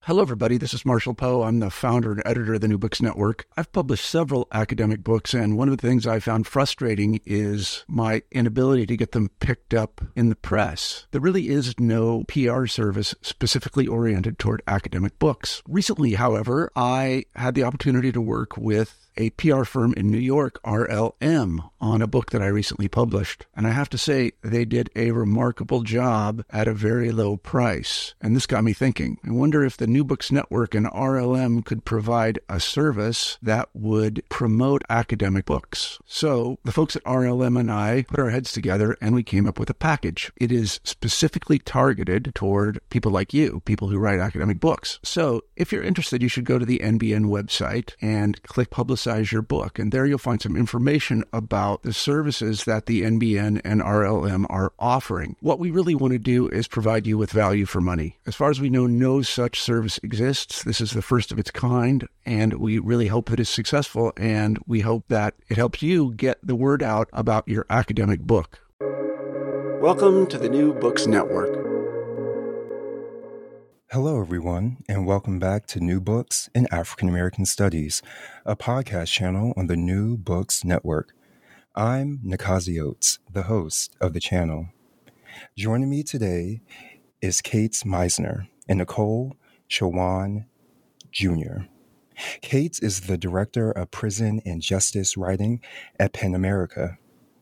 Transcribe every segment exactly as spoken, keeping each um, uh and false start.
Hello, everybody. This is Marshall Poe. I'm the founder and editor of the New Books Network. I've published several academic books, and one of the things I found frustrating is my inability to get them picked up in the press. There really is no P R service specifically oriented toward academic books. Recently, however, I had the opportunity to work with a P R firm in New York, R L M, on a book that I recently published. And I have to say, they did a remarkable job at a very low price. And this got me thinking. I wonder if the New Books Network and R L M could provide a service that would promote academic books. So the folks at R L M and I put our heads together and we came up with a package. It is specifically targeted toward people like you, people who write academic books. So if you're interested, you should go to the N B N website and click Publicize your book. And there you'll find some information about the services that the N B N and R L M are offering. What we really want to do is provide you with value for money. As far as we know, no such service exists. This is the first of its kind, and we really hope that it's successful, and we hope that it helps you get the word out about your academic book. Welcome to the New Books Network. Hello, everyone, and welcome back to New Books in African American Studies, a podcast channel on the New Books Network. I'm Nakazi Oates, the host of the channel. Joining me today is Kate Meisner and Nicole Chawan Junior Kate is the Director of Prison and Justice Writing at PEN America.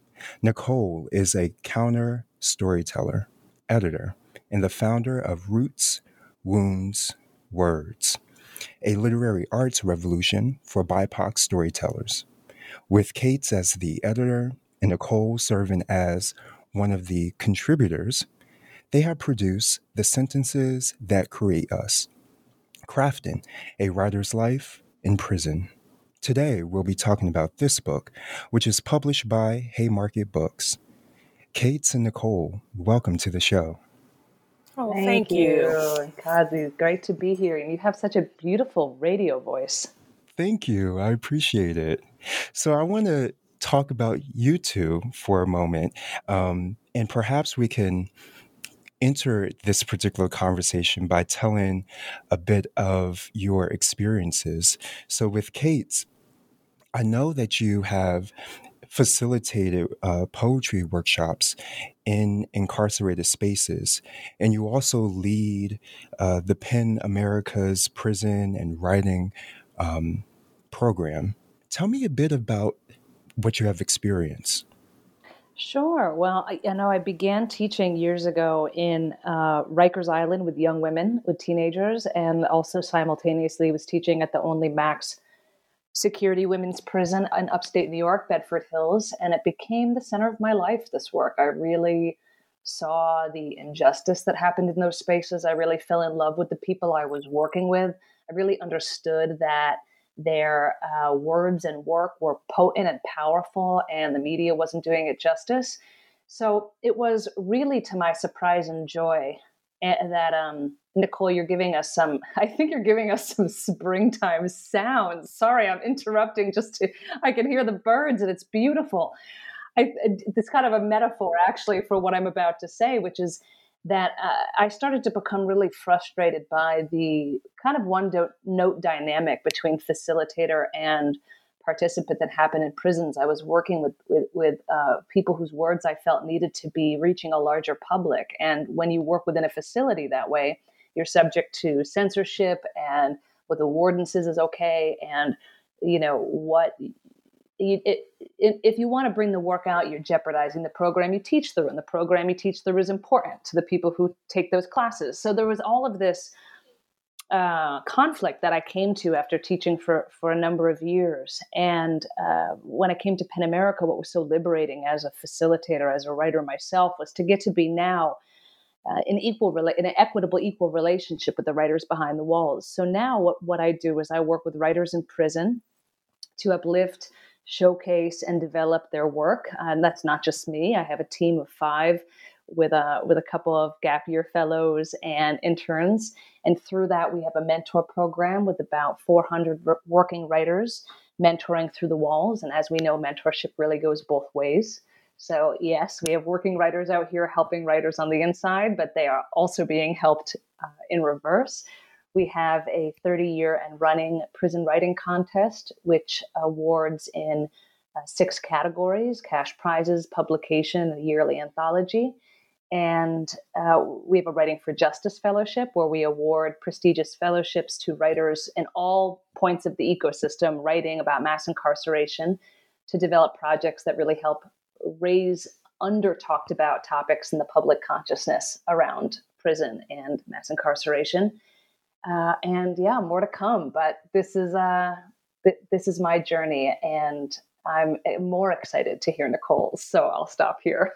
Nicole is a counter storyteller, editor, and the founder of Roots, Wounds, Words, a literary arts revolution for B I P O C storytellers. With Kate as the editor and Nicole serving as one of the contributors, they have produced The Sentences That Create Us, Crafting a Writer's Life in Prison. Today, we'll be talking about this book, which is published by Haymarket Books. Kate and Nicole, welcome to the show. Oh, thank, thank you. you. Kazi, it's great to be here. And you have such a beautiful radio voice. Thank you. I appreciate it. So I want to talk about you two for a moment. Um, and perhaps we can enter this particular conversation by telling a bit of your experiences. So with Kate, I know that you have facilitated uh, poetry workshops in incarcerated spaces, and you also lead uh, the PEN America's prison and writing um, program. Tell me a bit about what you have experienced. Sure. Well, I, you know, I began teaching years ago in uh, Rikers Island with young women, with teenagers, and also simultaneously was teaching at the only max security women's prison in upstate New York, Bedford Hills, and it became the center of my life, this work. I really saw the injustice that happened in those spaces. I really fell in love with the people I was working with. I really understood that their uh, words and work were potent and powerful, and the media wasn't doing it justice. So it was really, to my surprise and joy, that um, Nicole, you're giving us some, I think you're giving us some springtime sounds. Sorry, I'm interrupting just to, I can hear the birds and it's beautiful. I, it's kind of a metaphor actually for what I'm about to say, which is that uh, I started to become really frustrated by the kind of one do- note dynamic between facilitator and participant that happened in prisons. I was working with with, with uh, people whose words I felt needed to be reaching a larger public. And when you work within a facility that way, you're subject to censorship and what the warden says is okay. And, you know, what you, it, it, if you want to bring the work out, you're jeopardizing the program you teach through. And the program you teach through is important to the people who take those classes. So there was all of this Uh, conflict that I came to after teaching for, for a number of years. And uh, when I came to PEN America, what was so liberating as a facilitator, as a writer myself, was to get to be now uh, in equal, rela- in an equitable, equal relationship with the writers behind the walls. So now what, what I do is I work with writers in prison to uplift, showcase, and develop their work. Uh, and that's not just me. I have a team of five with a with a couple of gap year fellows and interns. And through that, we have a mentor program with about four hundred working writers mentoring through the walls. And as we know, mentorship really goes both ways. So yes, we have working writers out here helping writers on the inside, but they are also being helped uh, in reverse. We have a thirty-year and running prison writing contest, which awards in uh, six categories: cash prizes, publication, a yearly anthology. And uh, we have a Writing for Justice Fellowship, where we award prestigious fellowships to writers in all points of the ecosystem writing about mass incarceration to develop projects that really help raise under talked about topics in the public consciousness around prison and mass incarceration. Uh, and yeah, more to come. But this is uh, th- this is my journey, and I'm more excited to hear Nicole's. So I'll stop here.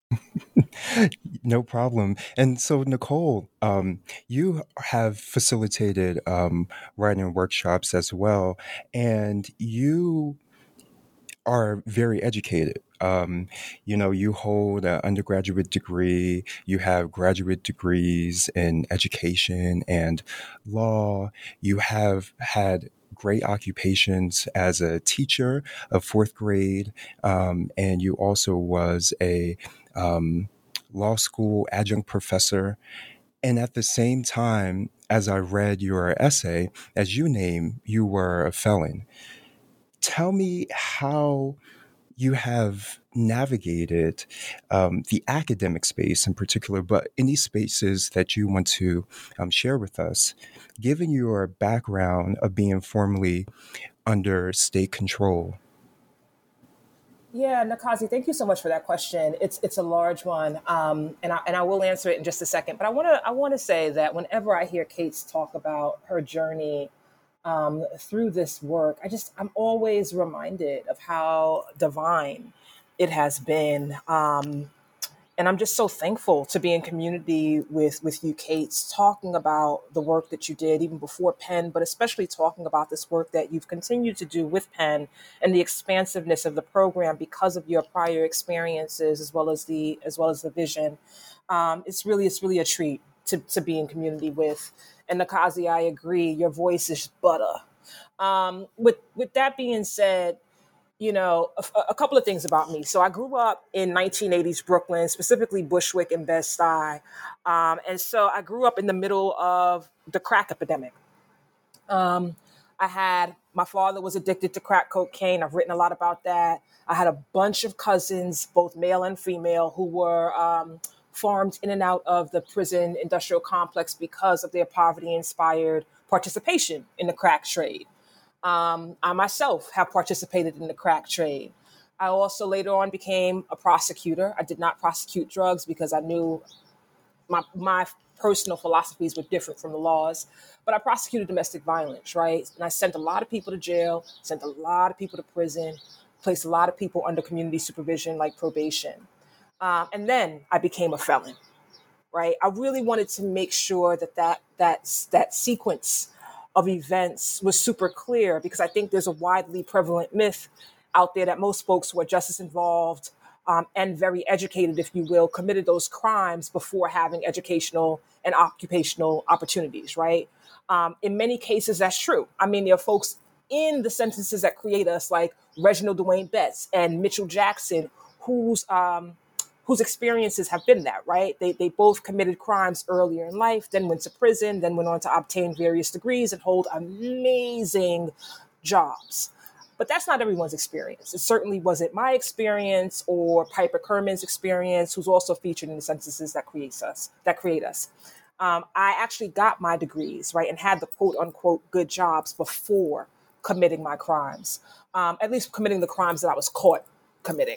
No problem. And so, Nicole, um, you have facilitated um, writing workshops as well, and you are very educated. Um, you know, you hold an undergraduate degree, you have graduate degrees in education and law, you have had great occupations as a teacher of fourth grade, um, and you also was a um, law school adjunct professor. And at the same time, as I read your essay, as you name, you were a felon. Tell me how you have navigated um, the academic space in particular, but any spaces that you want to um, share with us, given your background of being formerly under state control. Yeah, Nakazi, thank you so much for that question. It's it's a large one, um, and I and I will answer it in just a second. But I want to I want to say that whenever I hear Kate talk about her journey um, through this work, I just I'm always reminded of how divine it has been. Um, And I'm just so thankful to be in community with, with you, Kate, talking about the work that you did even before Penn, but especially talking about this work that you've continued to do with Penn and the expansiveness of the program because of your prior experiences as well as the as well as the vision. Um, it's really it's really a treat to, to be in community with. And Nakazi, I agree, your voice is butter. Um, with with that being said, you know, a, a couple of things about me. So I grew up in nineteen eighties Brooklyn, specifically Bushwick and Bed-Stuy. Um, and so I grew up in the middle of the crack epidemic. Um, I had, my father was addicted to crack cocaine. I've written a lot about that. I had a bunch of cousins, both male and female, who were um, farmed in and out of the prison industrial complex because of their poverty-inspired participation in the crack trade. Um, I myself have participated in the crack trade. I also later on became a prosecutor. I did not prosecute drugs because I knew my my personal philosophies were different from the laws. But I prosecuted domestic violence, right? And I sent a lot of people to jail, sent a lot of people to prison, placed a lot of people under community supervision like probation. Um, and then I became a felon, right? I really wanted to make sure that that that, that sequence of events was super clear because I think there's a widely prevalent myth out there that most folks who are justice involved um, and very educated, if you will, committed those crimes before having educational and occupational opportunities, right? Um, in many cases, that's true. I mean, there are folks in the sentences that create us like Reginald Dwayne Betts and Mitchell Jackson, whose um, whose experiences have been that, right? They they both committed crimes earlier in life, then went to prison, then went on to obtain various degrees and hold amazing jobs. But that's not everyone's experience. It certainly wasn't my experience or Piper Kerman's experience, who's also featured in the sentences that creates us, that create us. Um, I actually got my degrees, right, and had the quote unquote good jobs before committing my crimes, um, at least committing the crimes that I was caught committing.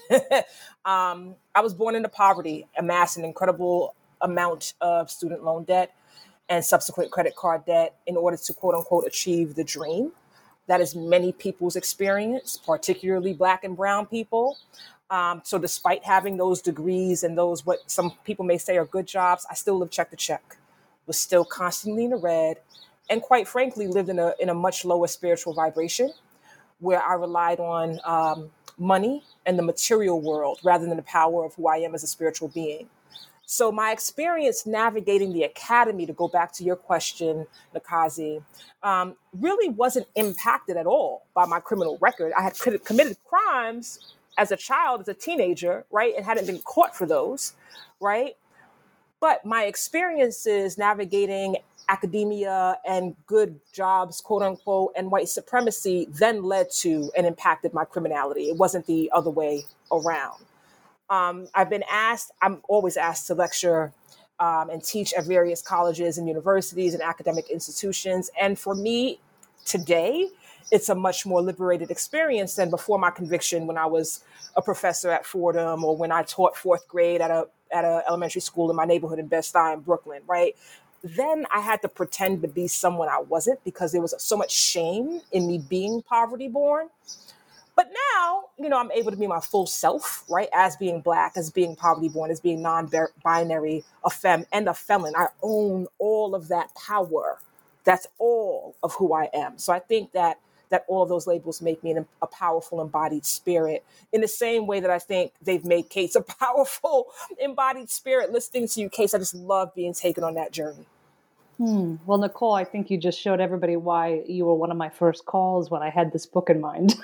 um, I was born into poverty, amassed an incredible amount of student loan debt and subsequent credit card debt in order to quote unquote achieve the dream. That is many people's experience, particularly Black and brown people. Um, so despite having those degrees and those, what some people may say are good jobs, I still lived check to check, was still constantly in the red, and quite frankly, lived in a in a much lower spiritual vibration where I relied on um, money and the material world rather than the power of who I am as a spiritual being. So my experience navigating the academy, to go back to your question, Nakazi, um, really wasn't impacted at all by my criminal record. I had committed crimes as a child, as a teenager, right, and hadn't been caught for those, right? But my experiences navigating academia and good jobs, quote unquote, and white supremacy then led to and impacted my criminality. It wasn't the other way around. Um, I've been asked, I'm always asked to lecture um, and teach at various colleges and universities and academic institutions. And for me today, it's a much more liberated experience than before my conviction when I was a professor at Fordham or when I taught fourth grade at a at an elementary school in my neighborhood in Bed-Stuy in Brooklyn, right? Then I had to pretend to be someone I wasn't because there was so much shame in me being poverty born. But now, you know, I'm able to be my full self, right? As being Black, as being poverty born, as being non-binary, a femme, and a felon. I own all of that power. That's all of who I am. So I think that that all of those labels make me an, a powerful embodied spirit in the same way that I think they've made Kate's a powerful embodied spirit. Listening to you, Kate, I just love being taken on that journey. Hmm. Well, Nicole, I think you just showed everybody why you were one of my first calls when I had this book in mind.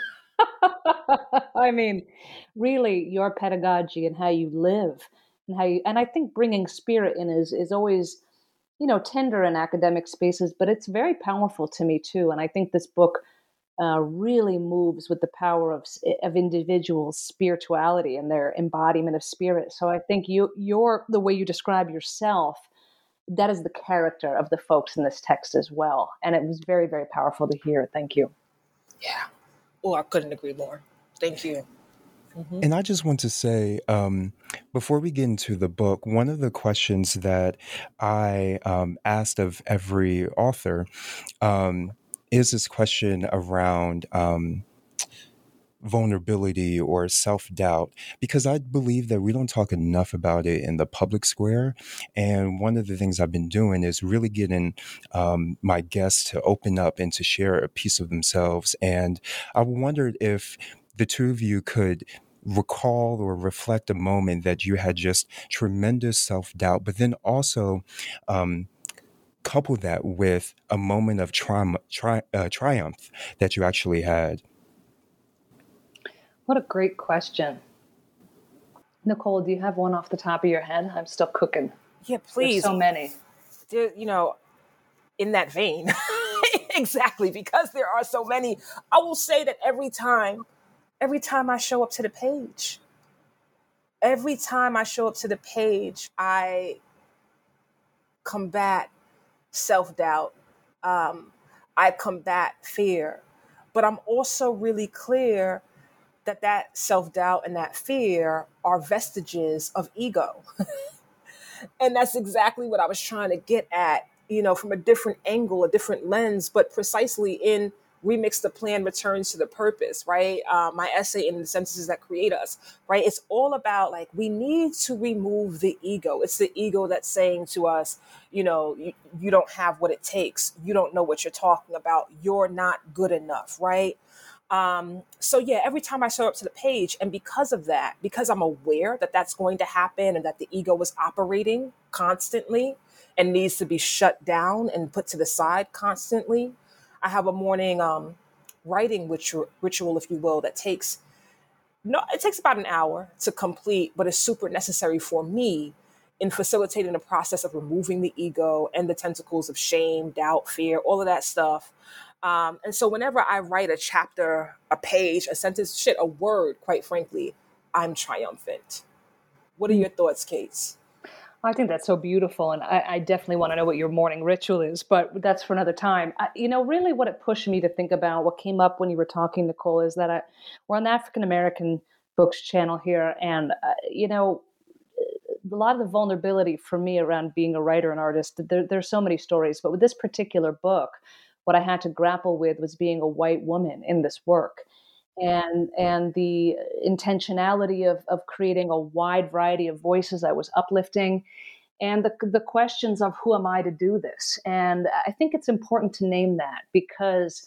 I mean, really, your pedagogy and how you live and how you, and I think bringing spirit in is is always, you know, tender in academic spaces, but it's very powerful to me too. And I think this book uh, really moves with the power of of individuals' spirituality and their embodiment of spirit. So I think you, your the way you describe yourself, that is the character of the folks in this text as well. And it was very, very powerful to hear. Thank you. Yeah. Oh, I couldn't agree more. Thank you. Mm-hmm. And I just want to say, um, before we get into the book, one of the questions that I um, asked of every author um, is this question around um, vulnerability or self-doubt, because I believe that we don't talk enough about it in the public square. And one of the things I've been doing is really getting um, my guests to open up and to share a piece of themselves. And I wondered if the two of you could recall or reflect a moment that you had just tremendous self-doubt, but then also um, couple that with a moment of tri- tri- uh, triumph that you actually had. What a great question. Nicole, do you have one off the top of your head? I'm still cooking. Yeah, please. There's so many. There, you know, in that vein, exactly, because there are so many. I will say that every time, every time I show up to the page, every time I show up to the page, I combat self-doubt. Um, I combat fear, but I'm also really clear that that self-doubt and that fear are vestiges of ego. And that's exactly what I was trying to get at, you know, from a different angle, a different lens, but precisely in Remix the Plan Returns to the Purpose, right? Uh, my essay in The Sentences That Create Us, right? It's all about like, we need to remove the ego. It's the ego that's saying to us, you know, you, you don't have what it takes. You don't know what you're talking about. You're not good enough, right? Um, so yeah, every time I show up to the page, and because of that, because I'm aware that that's going to happen and that the ego is operating constantly and needs to be shut down and put to the side constantly, I have a morning um, writing ritual, ritual, if you will, that takes no, it takes about an hour to complete, but it's super necessary for me in facilitating the process of removing the ego and the tentacles of shame, doubt, fear, all of that stuff. Um, and so whenever I write a chapter, a page, a sentence, shit, a word, quite frankly, I'm triumphant. What are your thoughts, Kate? I think that's so beautiful. And I, I definitely want to know what your morning ritual is, but that's for another time. I, you know, really what it pushed me to think about, what came up when you were talking, Nicole, is that I, we're on the African American Books channel here. And, uh, you know, a lot of the vulnerability for me around being a writer and artist, there, there's so many stories, but with this particular book, what I had to grapple with was being a white woman in this work. And and the intentionality of of creating a wide variety of voices I was uplifting, and the the questions of who am I to do this? And I think it's important to name that because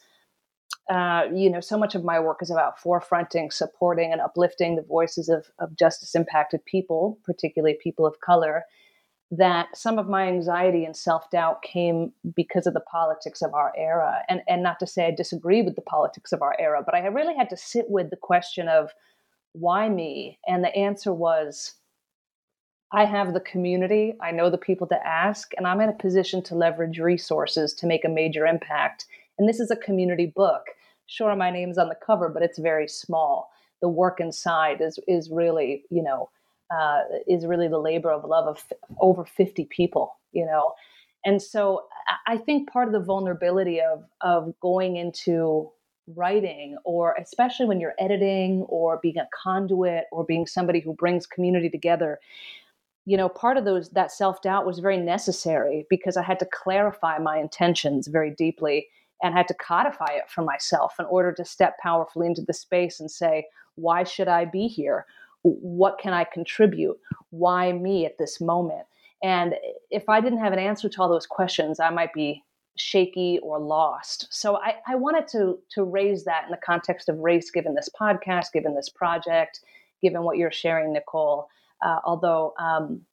uh, you know so much of my work is about forefronting, supporting, and uplifting the voices of of justice impacted people, particularly people of color. That some of my anxiety and self-doubt came because of the politics of our era. And, and not to say I disagree with the politics of our era, but I really had to sit with the question of why me? And the answer was, I have the community, I know the people to ask, and I'm in a position to leverage resources to make a major impact. And this is a community book. Sure, my name's on the cover, but it's very small. The work inside is is really, you know, uh, is really the labor of love of f- over fifty people, you know. And so I I think part of the vulnerability of of going into writing, or especially when you're editing or being a conduit or being somebody who brings community together, you know, part of those that self-doubt was very necessary because I had to clarify my intentions very deeply and had to codify it for myself in order to step powerfully into the space and say, why should I be here? What can I contribute? Why me at this moment? And if I didn't have an answer to all those questions, I might be shaky or lost. So I, I wanted to to raise that in the context of race, given this podcast, given this project, given what you're sharing, Nicole. Uh, although um,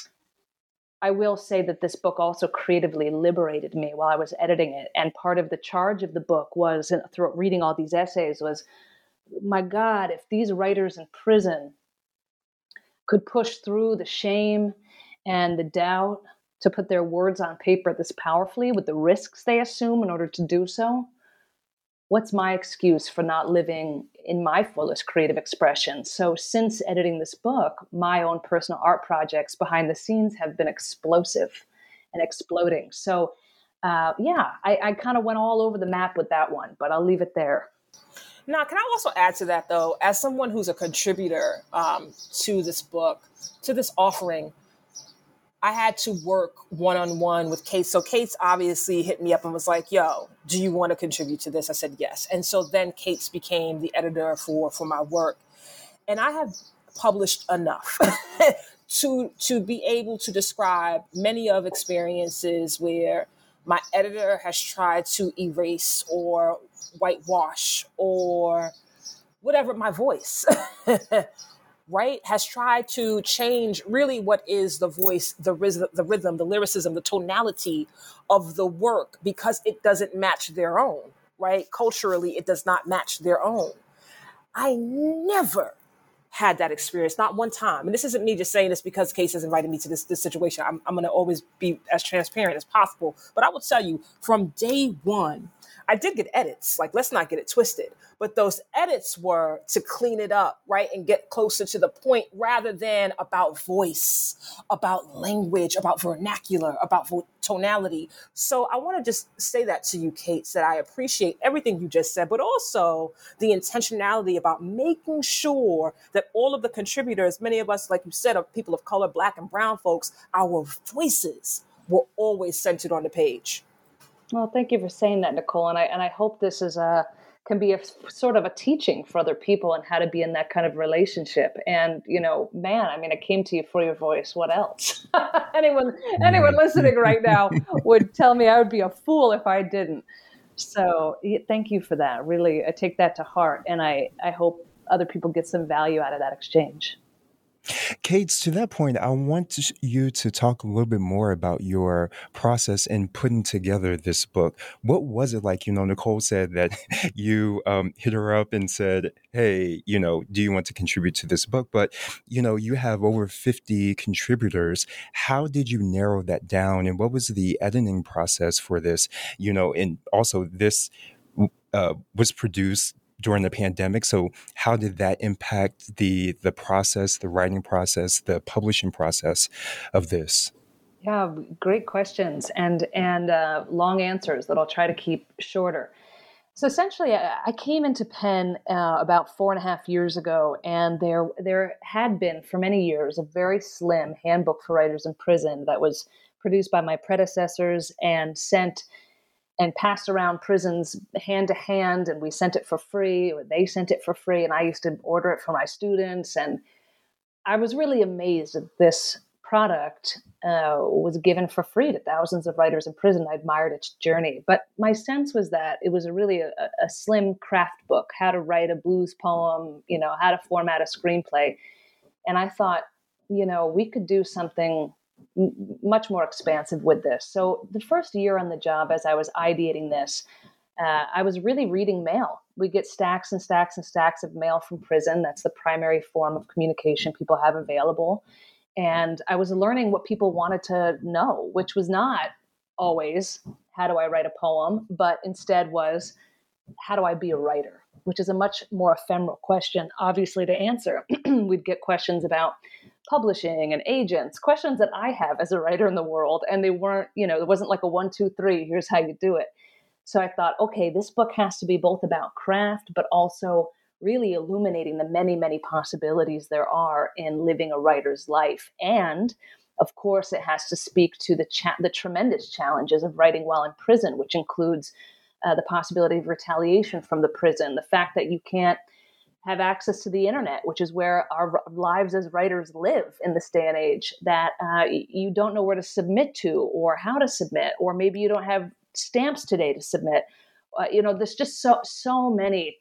I will say that this book also creatively liberated me while I was editing it. And part of the charge of the book was, and through reading all these essays, was, my God, if these writers in prison could push through the shame and the doubt to put their words on paper this powerfully with the risks they assume in order to do so, what's my excuse for not living in my fullest creative expression? So since editing this book, my own personal art projects behind the scenes have been explosive and exploding. So uh, yeah, I, I kind of went all over the map with that one, but I'll leave it there. Now, can I also add to that, though, as someone who's a contributor um, to this book, to this offering, I had to work one-on-one with Kate. So Kate's obviously hit me up and was like, yo, do you want to contribute to this? I said, yes. And so then Kate's became the editor for, for my work. And I have published enough to, to be able to describe many of experiences where my editor has tried to erase or whitewash or whatever my voice. Right, has tried to change really what is the voice, the rhythm, the rhythm, the lyricism, the tonality of the work because it doesn't match their own, right? Culturally, it does not match their own. I never had that experience, not one time. And this isn't me just saying this because Case has invited me to this, this situation. I'm, I'm going to always be as transparent as possible. But I will tell you, from day one, I did get edits. Like, let's not get it twisted. But those edits were to clean it up, right? And get closer to the point rather than about voice, about language, about vernacular, about vo- tonality. So I want to just say that to you, Kate, that I appreciate everything you just said, but also the intentionality about making sure that all of the contributors, many of us, like you said, are people of color, Black and brown folks, our voices were always centered on the page. Well, thank you for saying that, Nicole. And I and I hope this is a can be a sort of a teaching for other people and how to be in that kind of relationship. And, you know, man, I mean, I came to you for your voice. What else? anyone anyone listening right now would tell me I would be a fool if I didn't. So thank you for that. Really, I take that to heart. And I, I hope other people get some value out of that exchange. Kate, to that point, I want to, you to talk a little bit more about your process in putting together this book. What was it like? You know, Nicole said that you um, hit her up and said, hey, you know, do you want to contribute to this book? But, you know, you have over fifty contributors. How did you narrow that down? And what was the editing process for this? You know, and also this uh, was produced during the pandemic. So how did that impact the the process, the writing process, the publishing process of this? Yeah, great questions and and uh, long answers that I'll try to keep shorter. So essentially, I, I came into Penn uh, about four and a half years ago, and there there had been for many years a very slim handbook for writers in prison that was produced by my predecessors and sent and passed around prisons hand to hand, and we sent it for free, or they sent it for free, and I used to order it for my students. And I was really amazed that this product uh, was given for free to thousands of writers in prison. I admired its journey. But my sense was that it was a really a, a slim craft book, how to write a blues poem, you know, how to format a screenplay. And I thought, you know, we could do something much more expansive with this. So the first year on the job, as I was ideating this, uh, I was really reading mail. We get stacks and stacks and stacks of mail from prison. That's the primary form of communication people have available. And I was learning what people wanted to know, which was not always, how do I write a poem? But instead was, how do I be a writer? Which is a much more ephemeral question, obviously, to answer. We'd get questions about publishing and agents, questions that I have as a writer in the world. And they weren't, you know, there wasn't like a one, two, three, here's how you do it. So I thought, okay, this book has to be both about craft, but also really illuminating the many, many possibilities there are in living a writer's life. And of course, it has to speak to the cha- the tremendous challenges of writing while in prison, which includes uh, the possibility of retaliation from the prison, the fact that you can't have access to the internet, which is where our lives as writers live in this day and age, that uh, you don't know where to submit to or how to submit, or maybe you don't have stamps today to submit. Uh, you know, there's just so so many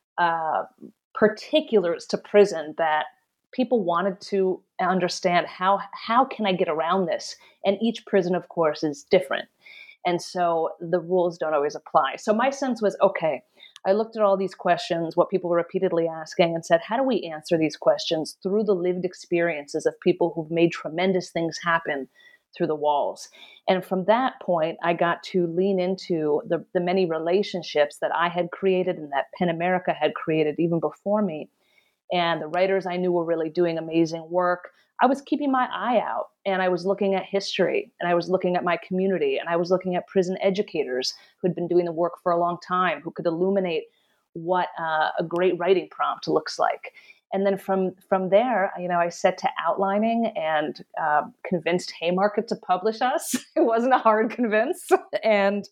uh, particulars to prison that people wanted to understand how how can I get around this? And each prison, of course, is different. And so the rules don't always apply. So my sense was, okay, I looked at all these questions, what people were repeatedly asking, and said, how do we answer these questions through the lived experiences of people who've made tremendous things happen through the walls? And from that point, I got to lean into the, the many relationships that I had created and that PEN America had created even before me. And the writers I knew were really doing amazing work. I was keeping my eye out, and I was looking at history, and I was looking at my community, and I was looking at prison educators who had been doing the work for a long time, who could illuminate what uh, a great writing prompt looks like. And then from from there, you know, I set to outlining and uh, convinced Haymarket to publish us. It wasn't a hard convince. and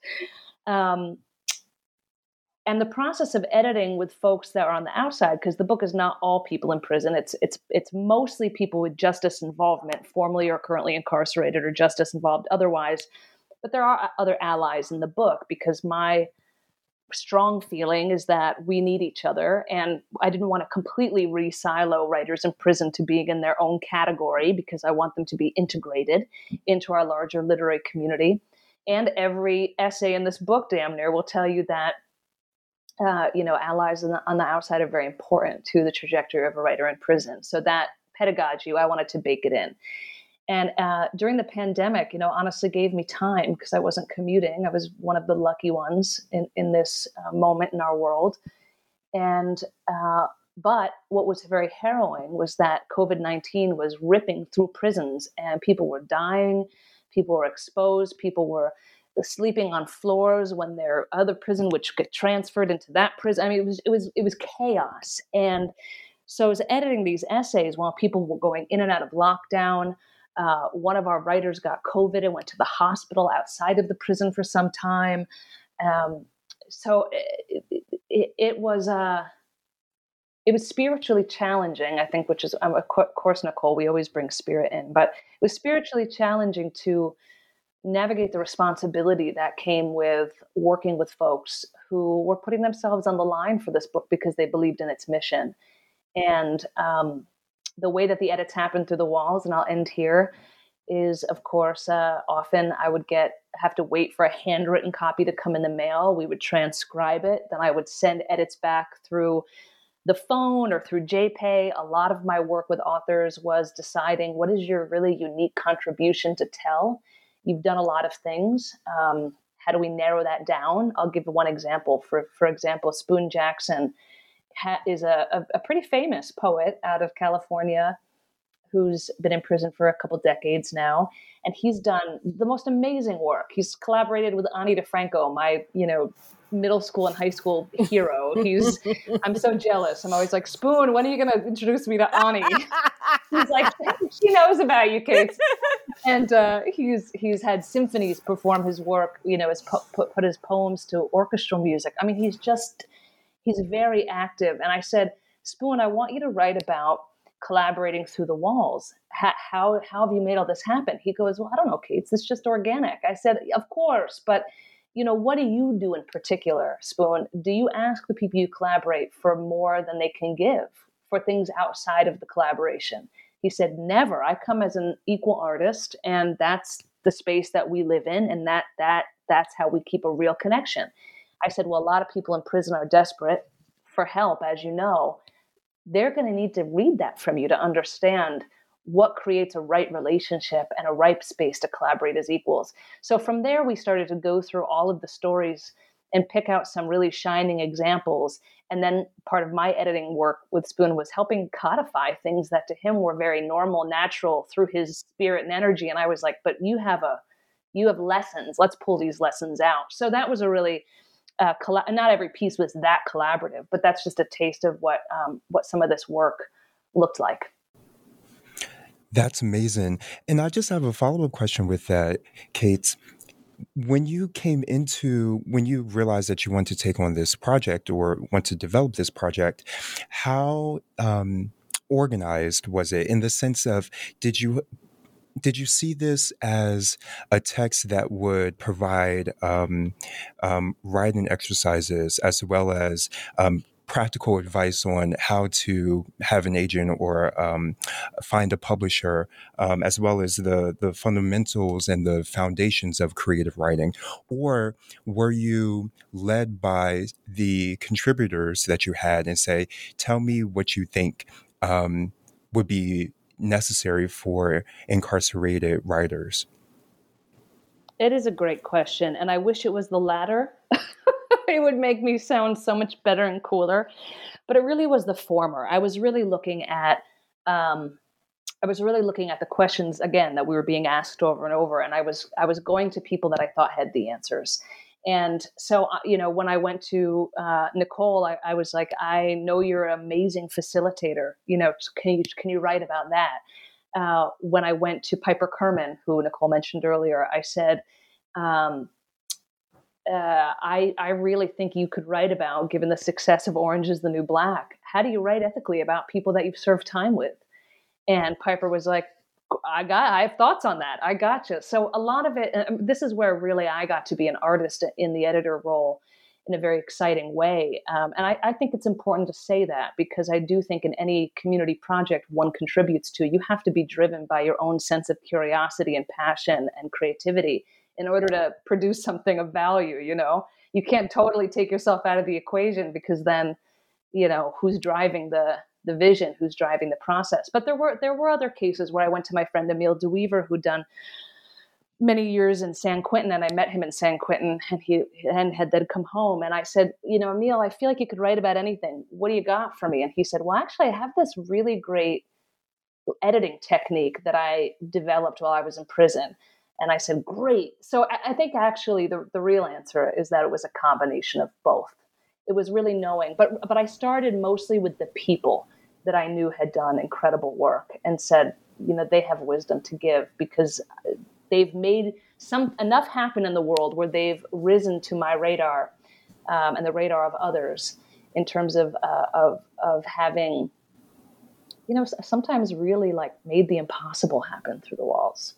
um, and the process of editing with folks that are on the outside, because the book is not all people in prison. It's it's it's mostly people with justice involvement, formerly or currently incarcerated, or justice involved otherwise. But there are other allies in the book, because my strong feeling is that we need each other. And I didn't want to completely re-silo writers in prison to being in their own category, because I want them to be integrated into our larger literary community. And every essay in this book, damn near, will tell you that uh, you know, allies on the, on the outside are very important to the trajectory of a writer in prison. So that pedagogy, I wanted to bake it in. And uh, during the pandemic, you know, honestly gave me time, because I wasn't commuting. I was one of the lucky ones in, in this uh, moment in our world. And, uh, but what was very harrowing was that COVID nineteen was ripping through prisons, and people were dying, people were exposed, people were sleeping on floors when their other prison would get transferred into that prison. I mean, it was, it was, it was chaos. And so I was editing these essays while people were going in and out of lockdown. Uh, one of our writers got COVID and went to the hospital outside of the prison for some time. Um, so it, it, it was uh, it was spiritually challenging, I think, which is, um, of course, Nicole, we always bring spirit in, but it was spiritually challenging to navigate the responsibility that came with working with folks who were putting themselves on the line for this book because they believed in its mission. And um, the way that the edits happened through the walls, and I'll end here, is, of course, uh, often I would get have to wait for a handwritten copy to come in the mail. We would transcribe it. Then I would send edits back through the phone or through JPay. A lot of my work with authors was deciding, what is your really unique contribution to tell? You've done a lot of things. Um, how do we narrow that down? I'll give one example. For for example, Spoon Jackson ha- is a, a, a pretty famous poet out of California who's been in prison for a couple decades now. And he's done the most amazing work. He's collaborated with Ani DeFranco, my, you know, middle school and high school hero. He's, I'm so jealous. I'm always like, Spoon, when are you going to introduce me to Ani? He's like, she knows about you, Kate. And uh, he's he's had symphonies perform his work, you know, his po- put, put his poems to orchestral music. I mean, he's just, he's very active. And I said, Spoon, I want you to write about collaborating through the walls. How, how, how have you made all this happen? He goes, well, I don't know, Kate, it's just organic. I said, of course, but you know, what do you do in particular, Spoon? Do you ask the people you collaborate for more than they can give, for things outside of the collaboration? He said, never. I come as an equal artist, and that's the space that we live in, and that that that's how we keep a real connection. I said, well, a lot of people in prison are desperate for help, as you know. They're going to need to read that from you to understand what creates a right relationship and a ripe space to collaborate as equals. So from there, we started to go through all of the stories and pick out some really shining examples. And then part of my editing work with Spoon was helping codify things that to him were very normal, natural through his spirit and energy. And I was like, but you have a, you have lessons. Let's pull these lessons out. So that was a really, uh, coll- not every piece was that collaborative, but that's just a taste of what, um, what some of this work looked like. That's amazing. And I just have a follow-up question with that, Kate. When you came into, when you realized that you want to take on this project or want to develop this project, how um, organized was it in the sense of, did you did you see this as a text that would provide um, um, writing exercises as well as um, practical advice on how to have an agent or um, find a publisher, um, as well as the the fundamentals and the foundations of creative writing? Or were you led by the contributors that you had and say, tell me what you think um, would be necessary for incarcerated writers? It is a great question, and I wish it was the latter. It would make me sound so much better and cooler. But it really was the former. I was really looking at, um, I was really looking at the questions again that we were being asked over and over, and I was I was going to people that I thought had the answers. And so, uh, you know, when I went to uh, Nicole, I, I was like, I know you're an amazing facilitator. You know, can you can you write about that? Uh, when I went to Piper Kerman, who Nicole mentioned earlier, I said, um, uh, I, I really think you could write about, given the success of Orange is the New Black, how do you write ethically about people that you've served time with? And Piper was like, I got, I have thoughts on that. I gotcha. So a lot of it, this is where really I got to be an artist in the editor role in a very exciting way. Um, and I, I think it's important to say that, because I do think in any community project one contributes to, you have to be driven by your own sense of curiosity and passion and creativity in order to produce something of value. You know, you can't totally take yourself out of the equation, because then, you know, who's driving the the vision, who's driving the process. But there were there were other cases where I went to my friend Emile DeWeaver, who'd done many years in San Quentin, and I met him in San Quentin, and he and had then come home, and I said, you know, Emile, I feel like you could write about anything. What do you got for me? And he said, well, actually, I have this really great editing technique that I developed while I was in prison. And I said, great. So I, I think actually the, the real answer is that it was a combination of both. It was really knowing, but but I started mostly with the people that I knew had done incredible work and said, you know, they have wisdom to give, because they've made some enough happen in the world where they've risen to my radar um, and the radar of others in terms of uh, of of having, you know, sometimes really like made the impossible happen through the walls.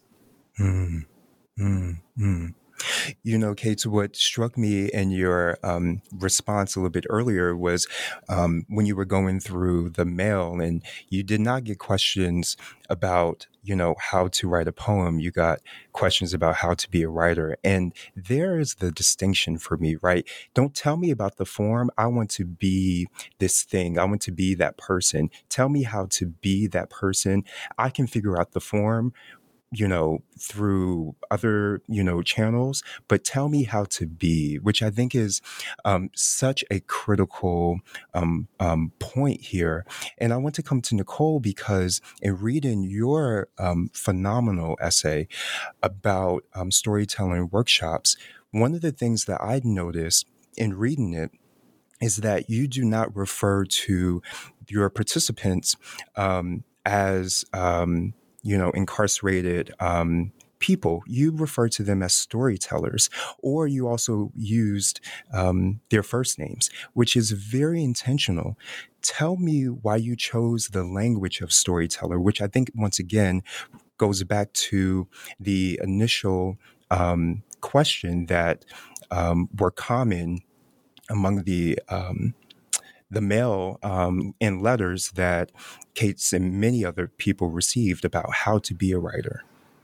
Mm, mm, mm. You know, Kate, what struck me in your um, response a little bit earlier was um, when you were going through the mail and you did not get questions about, you know, how to write a poem. You got questions about how to be a writer. And there is the distinction for me, right? Don't tell me about the form. I want to be this thing. I want to be that person. Tell me how to be that person. I can figure out the form, you know, through other, you know, channels, but tell me how to be, which I think is um, such a critical um, um, point here. And I want to come to Nicole, because in reading your um, phenomenal essay about um, storytelling workshops, one of the things that I noticed in reading it is that you do not refer to your participants um, as um, you know, incarcerated um, people. You refer to them as storytellers, or you also used um, their first names, which is very intentional. Tell me why you chose the language of storyteller, which I think, once again, goes back to the initial um, question that um, were common among the um, the mail um, and letters that Kate's and many other people received about how to be a writer.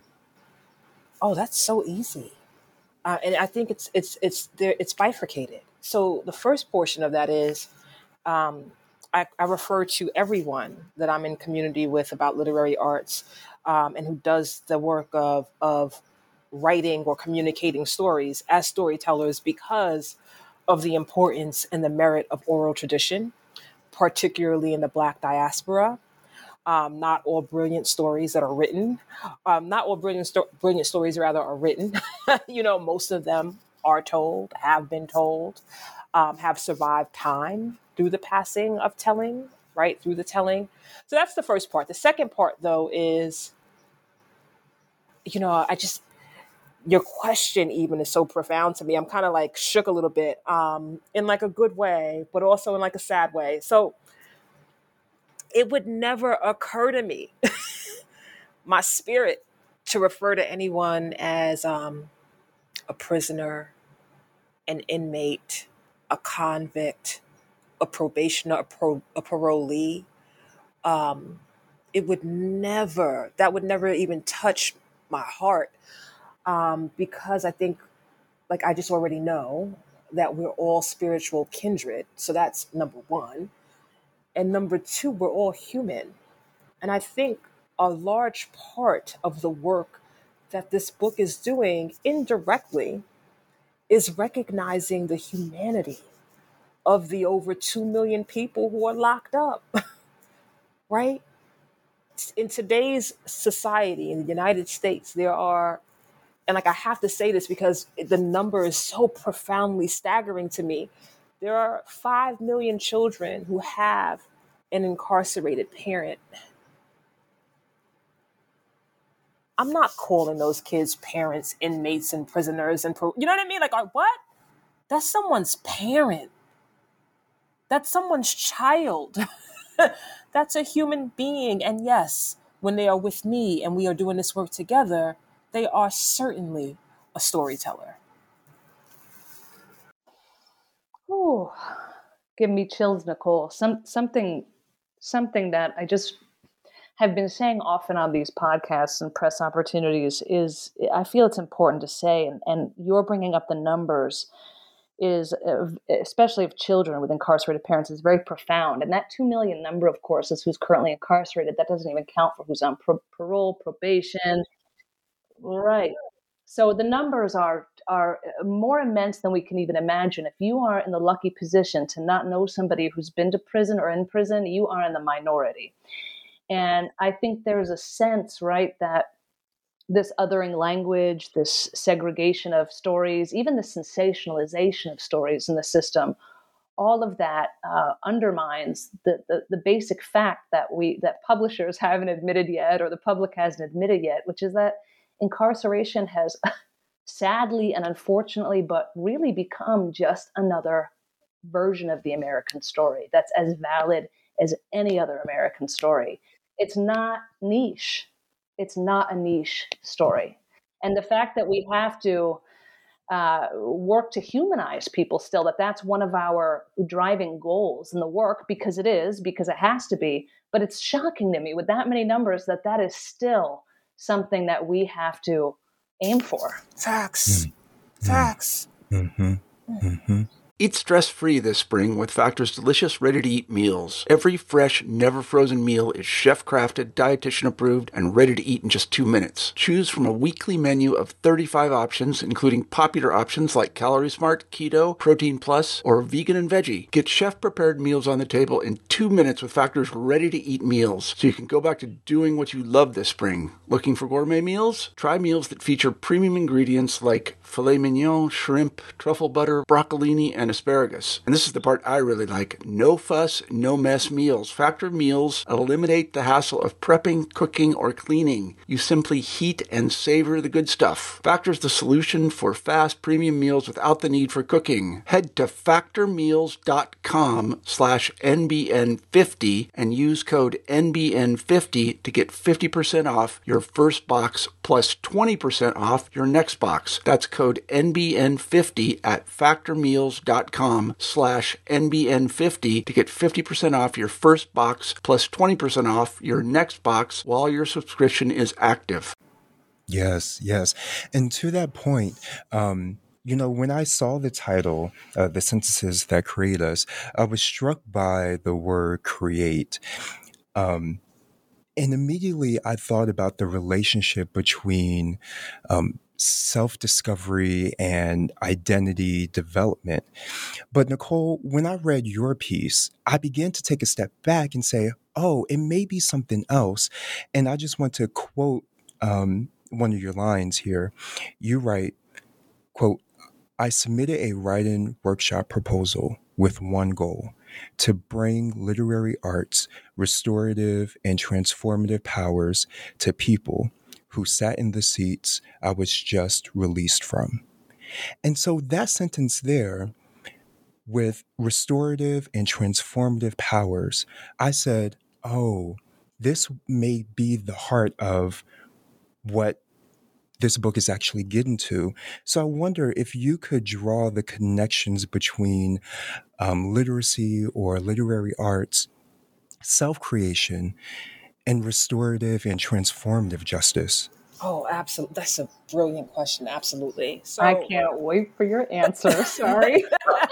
Oh, that's so easy, uh, and I think it's it's it's there. It's bifurcated. So the first portion of that is, um, I, I refer to everyone that I'm in community with about literary arts um, and who does the work of, of writing or communicating stories as storytellers because of the importance and the merit of oral tradition, particularly in the Black diaspora. Um, not all brilliant stories that are written, um, not all brilliant sto- brilliant stories rather are written. You know, most of them are told, have been told, um, have survived time through the passing of telling, right? Through the telling. So that's the first part. The second part, though, is, you know, I just, your question even is so profound to me. I'm kind of like shook a little bit um, in like a good way, but also in like a sad way. So it would never occur to me, my spirit, to refer to anyone as um, a prisoner, an inmate, a convict, a probationer, a, pro, a parolee. Um, it would never, that would never even touch my heart um, because I think, like I just already know that we're all spiritual kindred. So that's number one. And number two, we're all human. And I think a large part of the work that this book is doing indirectly is recognizing the humanity of the over two million people who are locked up, right? In today's society, in the United States, there are, and like I have to say this because the number is so profoundly staggering to me, there are five million children who have an incarcerated parent. I'm not calling those kids parents, inmates, and prisoners, and pro- you know what I mean? Like, what? That's someone's parent. That's someone's child. That's a human being. And yes, when they are with me and we are doing this work together, they are certainly a storyteller. Oh, give me chills, Nicole. Some something, something that I just have been saying often on these podcasts and press opportunities is I feel it's important to say, and, and you're bringing up the numbers, is uh, especially of children with incarcerated parents, is very profound. And that two million number, of course, is who's currently incarcerated. That doesn't even count for who's on pro- parole, probation. Right. So the numbers are are more immense than we can even imagine. If you are in the lucky position to not know somebody who's been to prison or in prison, you are in the minority. And I think there's a sense, right, that this othering language, this segregation of stories, even the sensationalization of stories in the system, all of that uh, undermines the, the the basic fact that we that publishers haven't admitted yet, or the public hasn't admitted yet, which is that incarceration has sadly and unfortunately, but really become just another version of the American story that's as valid as any other American story. It's not niche. It's not a niche story. And the fact that we have to uh, work to humanize people still, that that's one of our driving goals in the work, because it is, because it has to be. But it's shocking to me with that many numbers that that is still something that we have to aim for. Facts. Mm-hmm. Facts. Mm-hmm. Mm-hmm. Eat stress-free this spring with Factor's delicious, ready-to-eat meals. Every fresh, never-frozen meal is chef-crafted, dietitian-approved, and ready to eat in just two minutes. Choose from a weekly menu of thirty-five options, including popular options like Calorie Smart, Keto, Protein Plus, or Vegan and Veggie. Get chef-prepared meals on the table in two minutes with Factor's ready-to-eat meals, so you can go back to doing what you love this spring. Looking for gourmet meals? Try meals that feature premium ingredients like filet mignon, shrimp, truffle butter, broccolini, and asparagus. And this is the part I really like. No fuss, no mess meals. Factor meals eliminate the hassle of prepping, cooking, or cleaning. You simply heat and savor the good stuff. Factor's the solution for fast premium meals without the need for cooking. Head to factormeals.com slash NBN50 and use code N B N fifty to get fifty percent off your first box plus twenty percent off your next box. That's code N B N fifty at factormeals.com slash NBN50 to get fifty percent off your first box plus twenty percent off your next box while your subscription is active. Yes, yes. And to that point, um, You know, when I saw the title, uh, The Sentences That Create Us, I was struck by the word create. Um, and immediately I thought about the relationship between um, self discovery and identity development. But Nicole, when I read your piece, I began to take a step back and say, oh, it may be something else. And I just want to quote um, one of your lines here. You write, quote, I submitted a write-in workshop proposal with one goal: to bring literary arts, restorative and transformative powers to people who sat in the seats I was just released from. And so that sentence there, with restorative and transformative powers, I said, oh, this may be the heart of what this book is actually getting to. So I wonder if you could draw the connections between um, literacy or literary arts, self-creation, and restorative and transformative justice. Oh, absolutely. That's a brilliant question. Absolutely. So I can't wait for your answer. Sorry.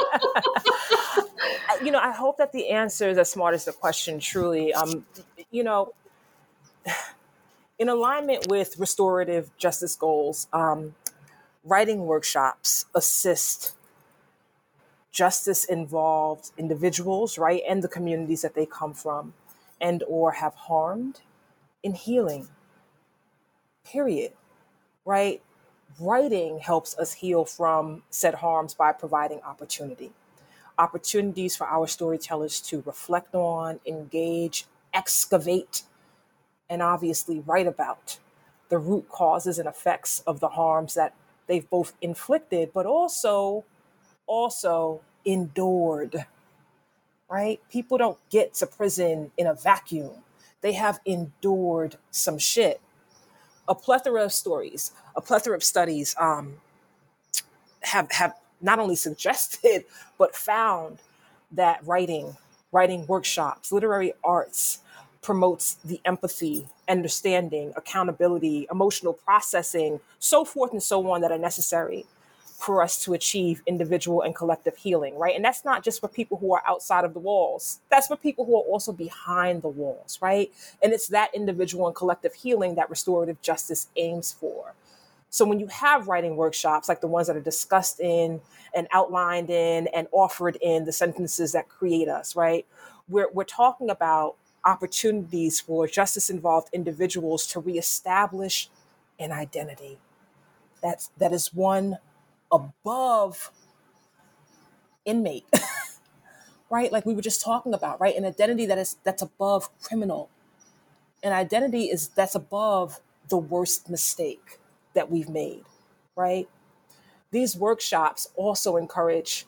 you know, I hope that the answer is as smart as the question truly. Um, you know, in alignment with restorative justice goals, um, writing workshops assist justice-involved individuals, right, and the communities that they come from and or have harmed in healing, period, right? Writing helps us heal from said harms by providing opportunity. Opportunities for our storytellers to reflect on, engage, excavate, and obviously write about the root causes and effects of the harms that they've both inflicted, but also, also endured, right? People don't get to prison in a vacuum. They have endured some shit. A plethora of stories, a plethora of studies um, have, have not only suggested, but found that writing, writing workshops, literary arts promotes the empathy, understanding, accountability, emotional processing, so forth and so on that are necessary for us to achieve individual and collective healing, right? And that's not just for people who are outside of the walls. That's for people who are also behind the walls, right? And it's that individual and collective healing that restorative justice aims for. So when you have writing workshops like the ones that are discussed in and outlined in and offered in the Sentences That Create Us, right? We're, we're talking about opportunities for justice-involved individuals to reestablish an identity. That's, that is one above inmate, right? Like we were just talking about, right? An identity that is that's above criminal. An identity is that's above the worst mistake that we've made, right? These workshops also encourage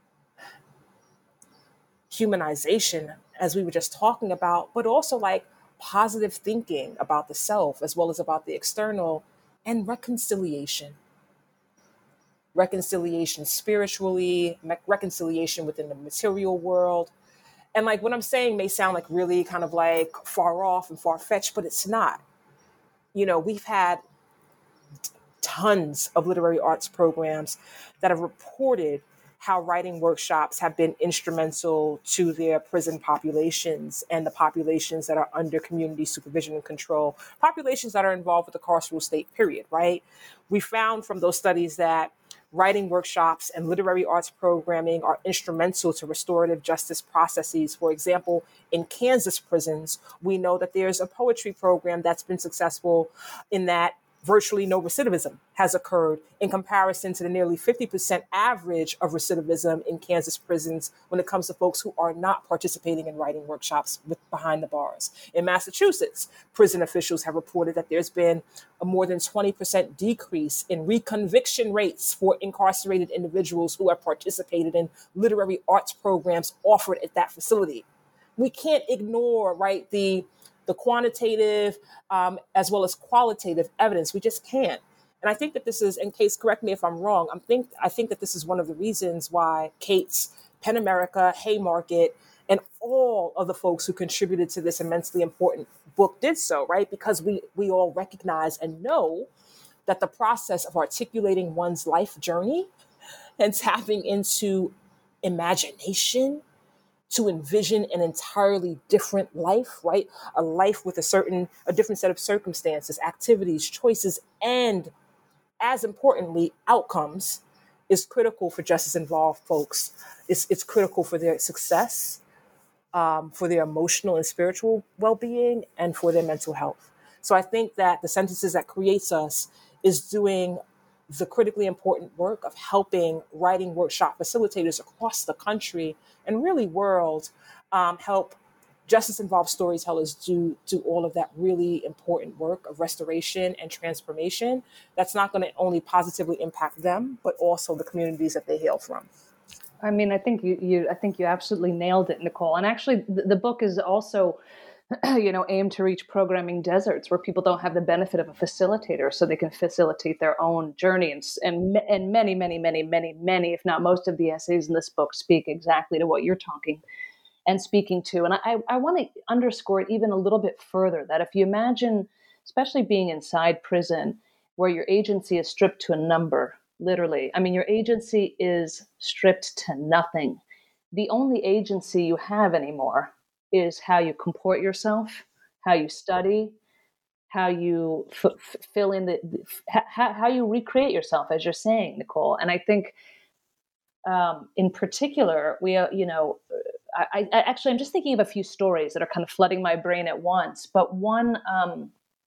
humanization, as we were just talking about, but also like positive thinking about the self as well as about the external, and reconciliation. Reconciliation spiritually, reconciliation within the material world. And like what I'm saying may sound like really kind of like far off and far-fetched, but it's not. You know, we've had tons of literary arts programs that have reported how writing workshops have been instrumental to their prison populations and the populations that are under community supervision and control, populations that are involved with the carceral state, period, right? We found from those studies that writing workshops and literary arts programming are instrumental to restorative justice processes. For example, in Kansas prisons, we know that there's a poetry program that's been successful in that virtually no recidivism has occurred in comparison to the nearly fifty percent average of recidivism in Kansas prisons when it comes to folks who are not participating in writing workshops with, behind the bars. In Massachusetts, prison officials have reported that there's been a more than twenty percent decrease in reconviction rates for incarcerated individuals who have participated in literary arts programs offered at that facility. We can't ignore, right, the the quantitative um, as well as qualitative evidence. We just can't. And I think that this is, and Case, correct me if I'm wrong, I think I think that this is one of the reasons why Kate's, PEN America, Haymarket, and all of the folks who contributed to this immensely important book did so, right? Because we we all recognize and know that the process of articulating one's life journey and tapping into imagination to envision an entirely different life, right? A life with a certain, a different set of circumstances, activities, choices, and as importantly, outcomes is critical for justice involved folks. It's, it's critical for their success, um, for their emotional and spiritual well-being, and for their mental health. So I think that the Sentences That Creates Us is doing the critically important work of helping writing workshop facilitators across the country and really world um, help justice-involved storytellers do do all of that really important work of restoration and transformation that's not going to only positively impact them, but also the communities that they hail from. I mean, I think you, you I think you absolutely nailed it, Nicole. And actually, the, the book is also, you know, aimed to reach programming deserts where people don't have the benefit of a facilitator, so they can facilitate their own journey. And and and many, many, many, many, many, if not most of the essays in this book speak exactly to what you're talking and speaking to. And I, I want to underscore it even a little bit further, that if you imagine, especially being inside prison, where your agency is stripped to a number, literally. I mean, your agency is stripped to nothing. The only agency you have anymore is how you comport yourself, how you study, how you f- f- fill in the, the how, how you recreate yourself, as you're saying, Nicole. And I think um, in particular, we, uh, you know, I, I actually, I'm just thinking of a few stories that are kind of flooding my brain at once. But one, um,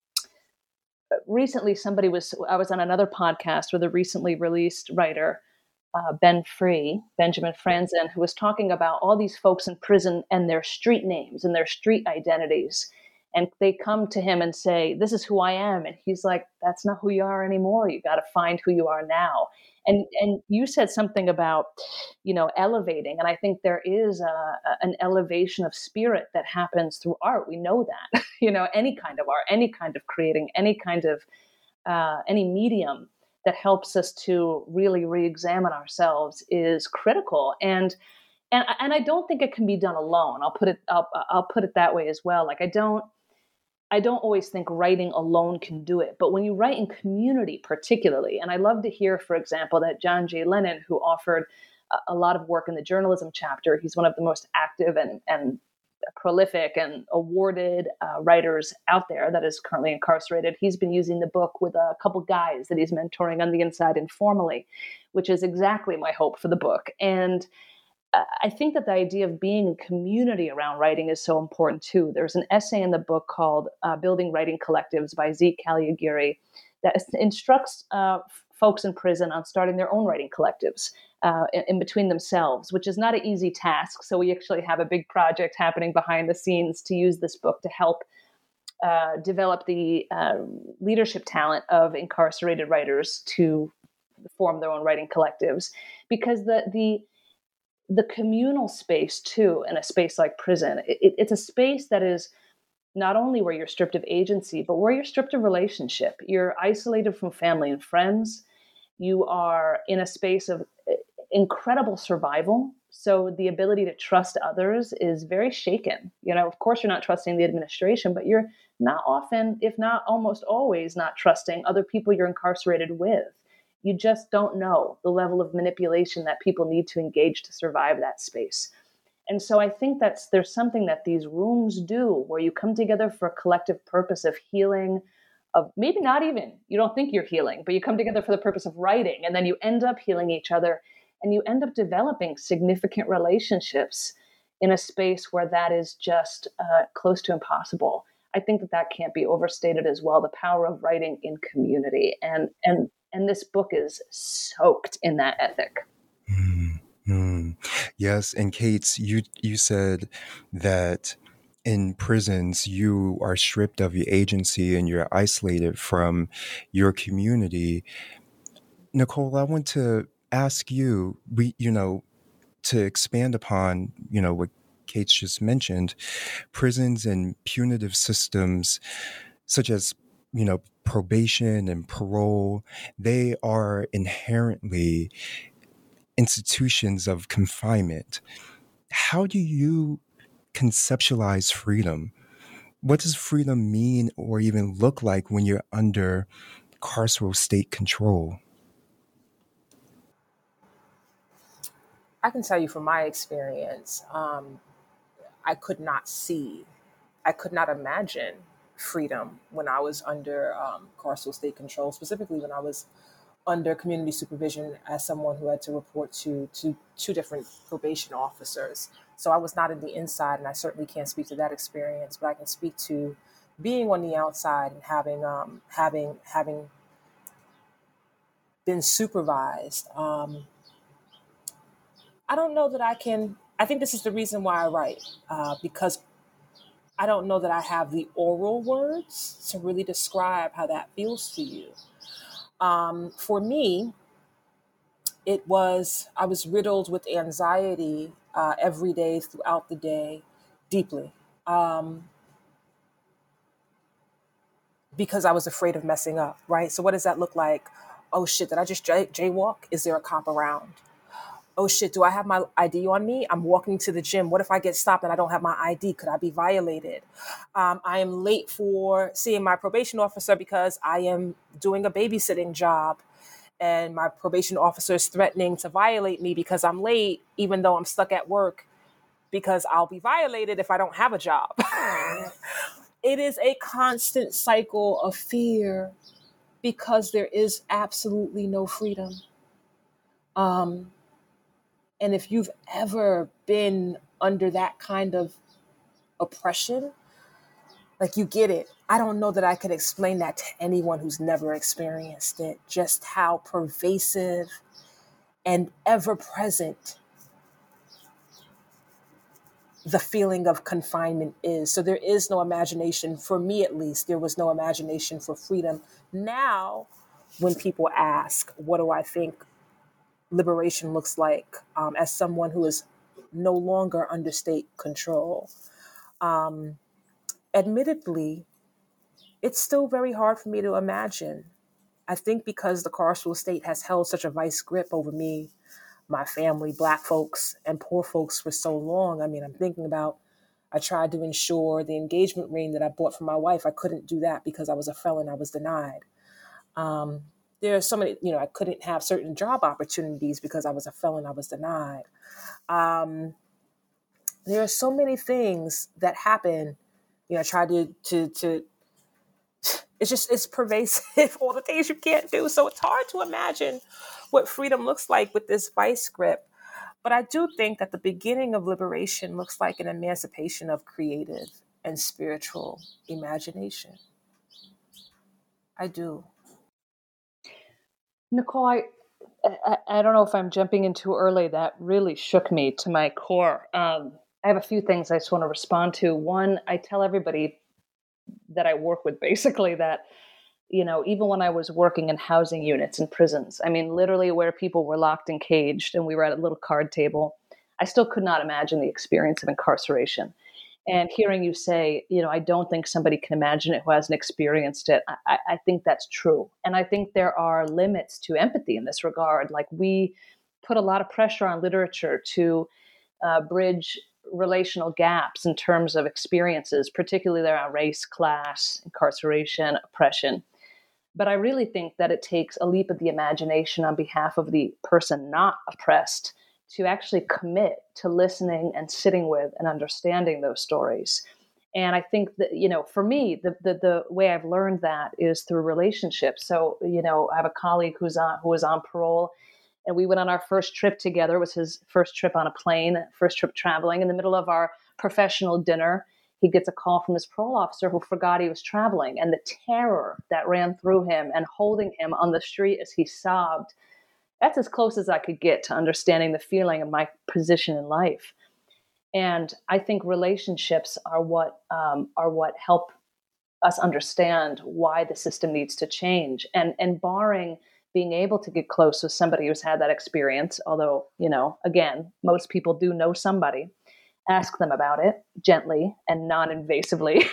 recently somebody was, I was on another podcast with a recently released writer, uh, Ben Free, Benjamin Franzen, who was talking about all these folks in prison and their street names and their street identities. And they come to him and say, this is who I am. And he's like, that's not who you are anymore. You got to find who you are now. And and you said something about, you know, elevating. And I think there is a, a, an elevation of spirit that happens through art. We know that, you know, any kind of art, any kind of creating, any kind of, uh, any medium that helps us to really re-examine ourselves is critical. And and and I don't think it can be done alone. I'll put it I'll, I'll put it that way as well. Like I don't I don't always think writing alone can do it, but when you write in community, particularly, and I love to hear, for example, that John J. Lennon, who offered a, a lot of work in the journalism chapter, he's one of the most active and and prolific and awarded uh, writers out there that is currently incarcerated. He's been using the book with a couple guys that he's mentoring on the inside informally, which is exactly my hope for the book. And uh, I think that the idea of being in community around writing is so important too. There's an essay in the book called uh, Building Writing Collectives by Zeke Caliaguri that instructs uh, folks in prison on starting their own writing collectives uh, in, in between themselves, which is not an easy task. So we actually have a big project happening behind the scenes to use this book to help uh, develop the uh, leadership talent of incarcerated writers to form their own writing collectives, because the the the communal space too, in a space like prison, it, it's a space that is not only where you're stripped of agency, but where you're stripped of relationship. You're isolated from family and friends. You are in a space of incredible survival. So the ability to trust others is very shaken. You know, of course, you're not trusting the administration, but you're not often, if not almost always, not trusting other people you're incarcerated with. You just don't know the level of manipulation that people need to engage to survive that space. And so I think that's there's something that these rooms do where you come together for a collective purpose of healing, of maybe not even, you don't think you're healing, but you come together for the purpose of writing, and then you end up healing each other, and you end up developing significant relationships in a space where that is just uh, close to impossible. I think that that can't be overstated as well, the power of writing in community. And and and this book is soaked in that ethic. Mm-hmm. Yes, and Kate, you you said that in prisons you are stripped of your agency and you're isolated from your community. Nicole, I want to ask you, we you know, to expand upon, you know, what Kate just mentioned, prisons and punitive systems such as, you know, probation and parole, they are inherently institutions of confinement. How do you conceptualize freedom? What does freedom mean or even look like when you're under carceral state control? I can tell you from my experience, um, I could not see, I could not imagine freedom when I was under um, carceral state control, specifically when I was under community supervision as someone who had to report to, to two different probation officers. So I was not in the inside, and I certainly can't speak to that experience, but I can speak to being on the outside and having um, having having been supervised. Um, I don't know that I can. I think this is the reason why I write, uh, because I don't know that I have the oral words to really describe how that feels to you. Um, for me, it was, I was riddled with anxiety uh, every day throughout the day, deeply, um, because I was afraid of messing up, right? So what does that look like? Oh shit, did I just jay- jaywalk? Is there a cop around? Oh shit, do I have my I D on me? I'm walking to the gym. What if I get stopped and I don't have my I D? Could I be violated? Um, I am late for seeing my probation officer because I am doing a babysitting job, and my probation officer is threatening to violate me because I'm late, even though I'm stuck at work, because I'll be violated if I don't have a job. It is a constant cycle of fear because there is absolutely no freedom. Um, And if you've ever been under that kind of oppression, like, you get it. I don't know that I could explain that to anyone who's never experienced it, just how pervasive and ever present the feeling of confinement is. So there is no imagination, for me at least, there was no imagination for freedom. Now, when people ask, what do I think liberation looks like, um, as someone who is no longer under state control. Um, admittedly, it's still very hard for me to imagine. I think because the carceral state has held such a vice grip over me, my family, Black folks, and poor folks for so long. I mean, I'm thinking about, I tried to ensure the engagement ring that I bought for my wife. I couldn't do that because I was a felon. I was denied. Um, There are so many, you know, I couldn't have certain job opportunities because I was a felon, I was denied. Um, there are so many things that happen. You know, I tried to, to, to, it's just, it's pervasive, all the things you can't do. So it's hard to imagine what freedom looks like with this vice grip. But I do think that the beginning of liberation looks like an emancipation of creative and spiritual imagination. I do. Nicole, I, I, I don't know if I'm jumping in too early. That really shook me to my core. Um, I have a few things I just want to respond to. One, I tell everybody that I work with basically that, you know, even when I was working in housing units in prisons, I mean, literally where people were locked and caged and we were at a little card table, I still could not imagine the experience of incarceration. And hearing you say, you know, I don't think somebody can imagine it who hasn't experienced it. I, I think that's true. And I think there are limits to empathy in this regard. Like, we put a lot of pressure on literature to uh, bridge relational gaps in terms of experiences, particularly around race, class, incarceration, oppression. But I really think that it takes a leap of the imagination on behalf of the person not oppressed to actually commit to listening and sitting with and understanding those stories. And I think that, you know, for me, the, the the way I've learned that is through relationships. So, you know, I have a colleague who's on who was on parole, and we went on our first trip together. It was his first trip on a plane, first trip traveling. In the middle of our professional dinner, he gets a call from his parole officer who forgot he was traveling, and the terror that ran through him and holding him on the street as he sobbed. That's as close as I could get to understanding the feeling of my position in life. And I think relationships are what um, are what help us understand why the system needs to change. And and barring being able to get close with somebody who's had that experience, although, you know, again, most people do know somebody, ask them about it gently and non-invasively.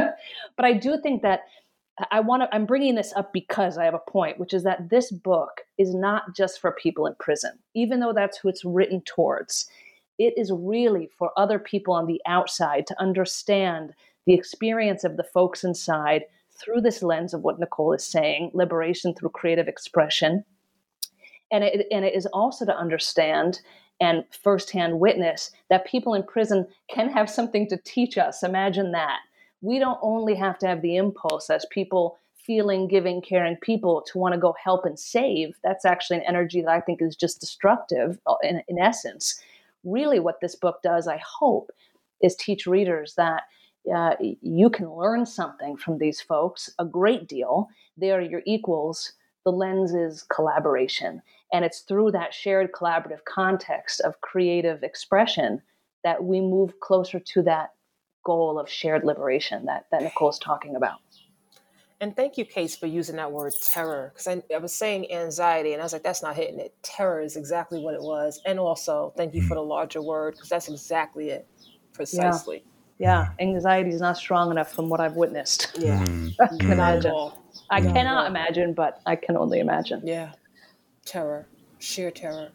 But I do think that I want to, I'm bringing this up because I have a point, which is that this book is not just for people in prison, even though that's who it's written towards. It is really for other people on the outside to understand the experience of the folks inside through this lens of what Nicole is saying, liberation through creative expression. And it, and it is also to understand and firsthand witness that people in prison can have something to teach us. Imagine that. We don't only have to have the impulse as people feeling, giving, caring people to want to go help and save. That's actually an energy that I think is just destructive in, in essence. Really what this book does, I hope, is teach readers that uh, you can learn something from these folks, a great deal. They are your equals. The lens is collaboration. And it's through that shared collaborative context of creative expression that we move closer to that goal of shared liberation that, that Nicole's talking about. And thank you, Case, for using that word terror, because I, I was saying anxiety, and I was like, that's not hitting it. Terror is exactly what it was. And also, thank you for the larger word, because that's exactly it, precisely. Yeah, yeah. Anxiety is not strong enough from what I've witnessed. Yeah, I can imagine. I Not cannot imagine, but I can only imagine. Yeah, terror, sheer terror.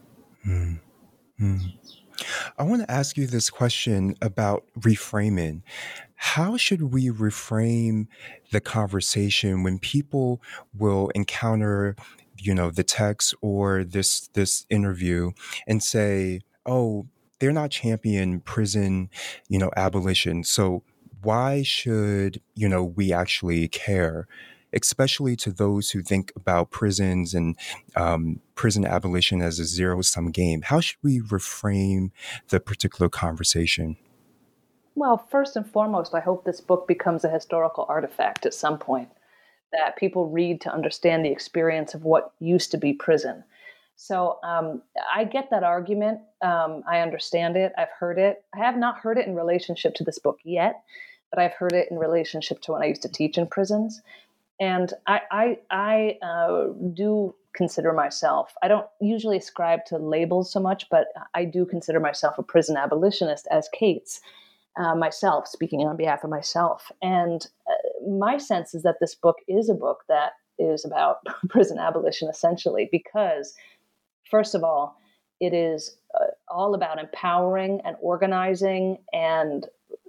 Mm-hmm. I want to ask you this question about reframing. How should we reframe the conversation when people will encounter, you know, the text or this this interview and say, "Oh, they're not championing prison, you know, abolition. So why should, you know, we actually care?" Especially to those who think about prisons and um, prison abolition as a zero-sum game. How should we reframe the particular conversation? Well, first and foremost, I hope this book becomes a historical artifact at some point that people read to understand the experience of what used to be prison. So um, I get that argument. Um, I understand it. I've heard it. I have not heard it in relationship to this book yet, but I've heard it in relationship to when I used to teach in prisons. And I, I, I uh, do consider myself, I don't usually ascribe to labels so much, but I do consider myself a prison abolitionist as Kate's, uh, myself, speaking on behalf of myself. And uh, my sense is that this book is a book that is about prison abolition, essentially, because, first of all, it is uh, all about empowering and organizing and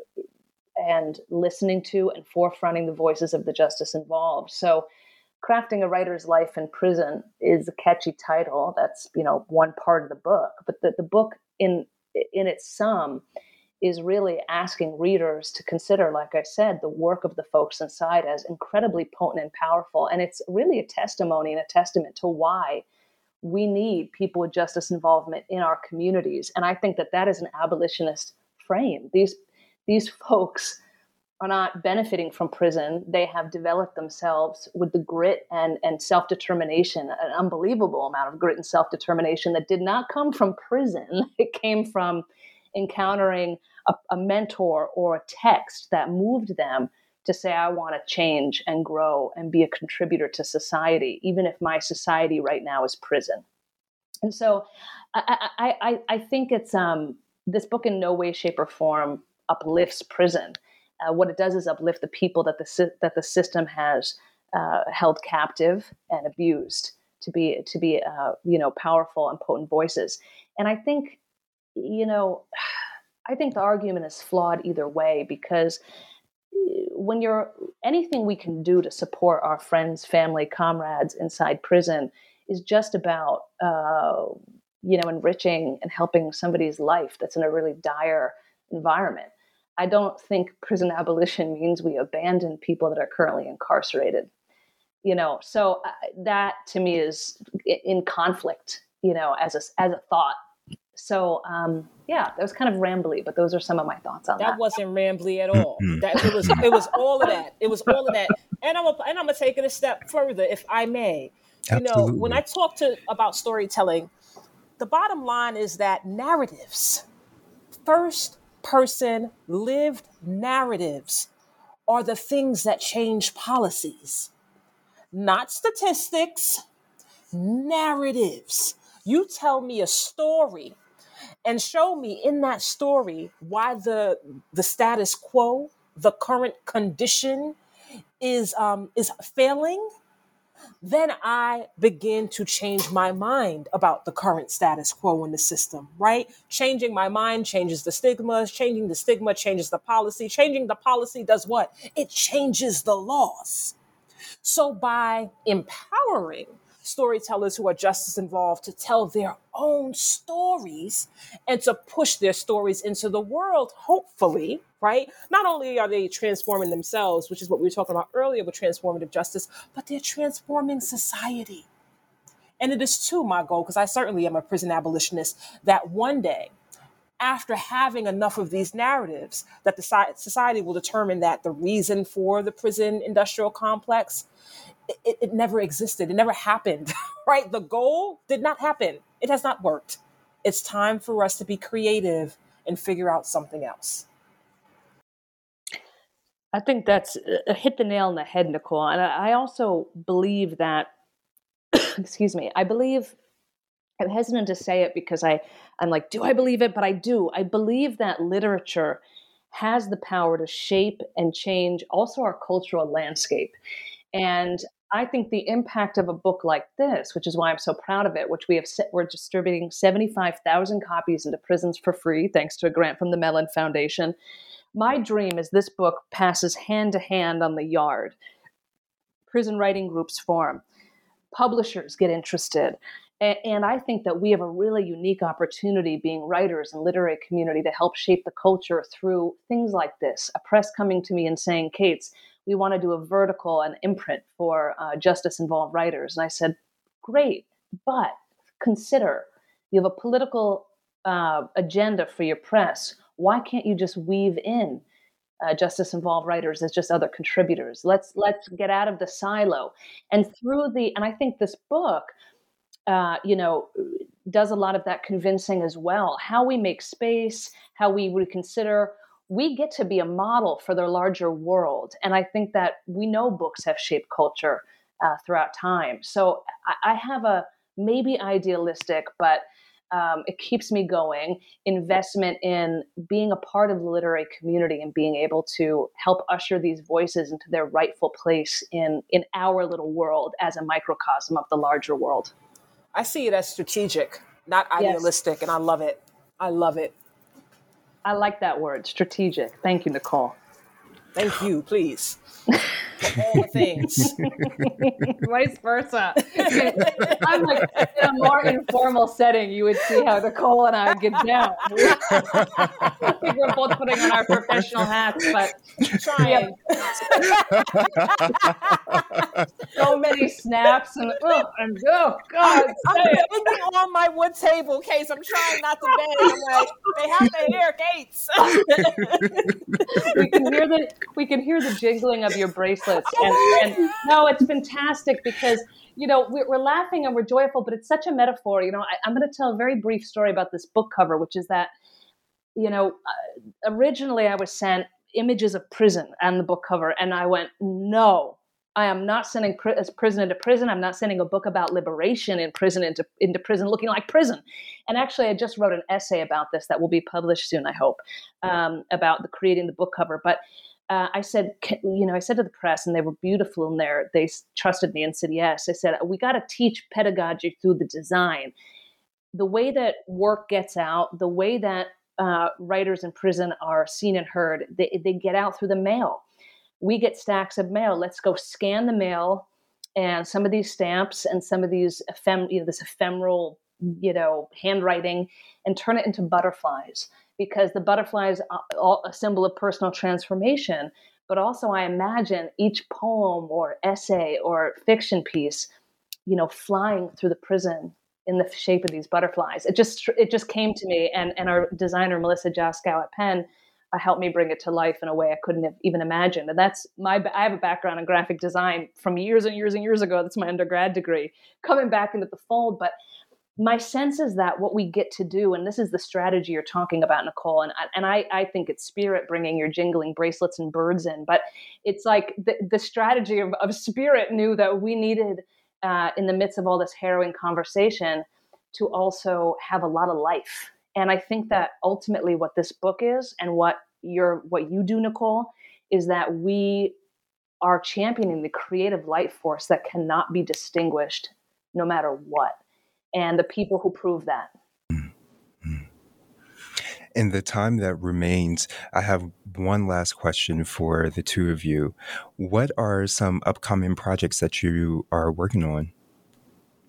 and listening to and forefronting the voices of the justice involved. So crafting a writer's life in prison is a catchy title. That's, you know, one part of the book. But the, the book in in its sum is really asking readers to consider, like I said, the work of the folks inside as incredibly potent and powerful. And it's really a testimony and a testament to why we need people with justice involvement in our communities. And I think that that is an abolitionist frame. These These folks are not benefiting from prison. They have developed themselves with the grit and, and self-determination, an unbelievable amount of grit and self-determination that did not come from prison. It came from encountering a, a mentor or a text that moved them to say, I want to change and grow and be a contributor to society, even if my society right now is prison. And so I, I, I, I think it's um, this book in no way, shape, or form uplifts prison. Uh, what it does is uplift the people that the that the system has uh, held captive and abused to be to be uh, you know powerful and potent voices. And I think you know I think the argument is flawed either way, because when you're anything we can do to support our friends, family, comrades inside prison is just about uh, you know enriching and helping somebody's life that's in a really dire environment. I don't think prison abolition means we abandon people that are currently incarcerated, you know. So uh, that to me is in conflict, you know, as a as a thought. So um, yeah, that was kind of rambly, but those are some of my thoughts on that. That wasn't rambly at all. That it was it was all of that. It was all of that. And I'm a, and I'm gonna take it a step further, if I may. You Absolutely. know, when I talk to about storytelling, the bottom line is that narratives, first person lived narratives, are the things that change policies. Not statistics, narratives. You tell me a story and show me in that story why the the status quo, the current condition is um, is failing. Then I begin to change my mind about the current status quo in the system, right? Changing my mind changes the stigmas, changing the stigma changes the policy, changing the policy does what? It changes the laws. So by empowering storytellers who are justice involved to tell their own stories and to push their stories into the world, hopefully, right? Not only are they transforming themselves, which is what we were talking about earlier with transformative justice, but they're transforming society. And it is too my goal, because I certainly am a prison abolitionist, that one day, after having enough of these narratives, that the society will determine that the reason for the prison industrial complex, it, it never existed. It never happened, right? The goal did not happen. It has not worked. It's time for us to be creative and figure out something else. I think that's uh, hit the nail on the head, Nicole. And I, I also believe that, excuse me, I believe, I'm hesitant to say it because I, I'm like, do I believe it? But I do. I believe that literature has the power to shape and change also our cultural landscape. And I think the impact of a book like this, which is why I'm so proud of it, which we have, we're distributing seventy-five thousand copies into prisons for free, thanks to a grant from the Mellon Foundation. My dream is this book passes hand to hand on the yard. Prison writing groups form. Publishers get interested. And I think that we have a really unique opportunity being writers and literary community to help shape the culture through things like this. A press coming to me and saying, Kates, we want to do a vertical and imprint for uh, justice-involved writers. And I said, great, but consider you have a political uh, agenda for your press. Why can't you just weave in uh, justice-involved writers as just other contributors? Let's let's get out of the silo. And through the, and I think this book, Uh, you know, does a lot of that convincing as well. How we make space, how we reconsider, we get to be a model for the larger world. And I think that we know books have shaped culture uh, throughout time. So I, I have a maybe idealistic, but um, it keeps me going, investment in being a part of the literary community and being able to help usher these voices into their rightful place in, in our little world as a microcosm of the larger world. I see it as strategic, not idealistic, yes. And I love it. I love it. I like that word, strategic. Thank you, Nicole. Thank you, please. For all the things. Vice versa. I'm like, in a more informal setting, you would see how Nicole and I would get down. I think we're both putting on our professional hats, but trying. So many snaps and oh, and oh God. I'm banging on my wood table, Kates. I'm trying not to bang. I'm like, they have to hear Kates. we can hear the we can hear the jingling of your bracelets. And, and no, it's fantastic because, you know, we're, we're laughing and we're joyful, but it's such a metaphor. You know, I, I'm going to tell a very brief story about this book cover, which is that, you know, uh, originally I was sent images of prison on the book cover. And I went, no, I am not sending pr- prison into prison. I'm not sending a book about liberation in prison into, into prison looking like prison. And actually, I just wrote an essay about this that will be published soon, I hope, um, about the creating the book cover. But Uh, I said, you know, I said to the press, and they were beautiful in there. They trusted me and said, yes. I said, we got to teach pedagogy through the design. The way that work gets out, the way that uh, writers in prison are seen and heard, they, they get out through the mail. We get stacks of mail. Let's go scan the mail and some of these stamps and some of these ephem- you know, this ephemeral, you know, handwriting and turn it into butterflies. Because the butterfly is a symbol of personal transformation, but also I imagine each poem or essay or fiction piece, you know, flying through the prison in the shape of these butterflies. It just it just came to me, and and our designer Melissa Jaskow at Penn uh, helped me bring it to life in a way I couldn't have even imagined. And that's my I have a background in graphic design from years and years and years ago. That's my undergrad degree, coming back into the fold, but. My sense is that what we get to do, and this is the strategy you're talking about, Nicole, and, and I, I think it's spirit bringing your jingling bracelets and birds in, but it's like the, the strategy of, of spirit knew that we needed, uh, in the midst of all this harrowing conversation, to also have a lot of life. And I think that ultimately what this book is, and what you're, what you do, Nicole, is that we are championing the creative life force that cannot be distinguished no matter what. And the people who prove that. In the time that remains, I have one last question for the two of you. What are some upcoming projects that you are working on?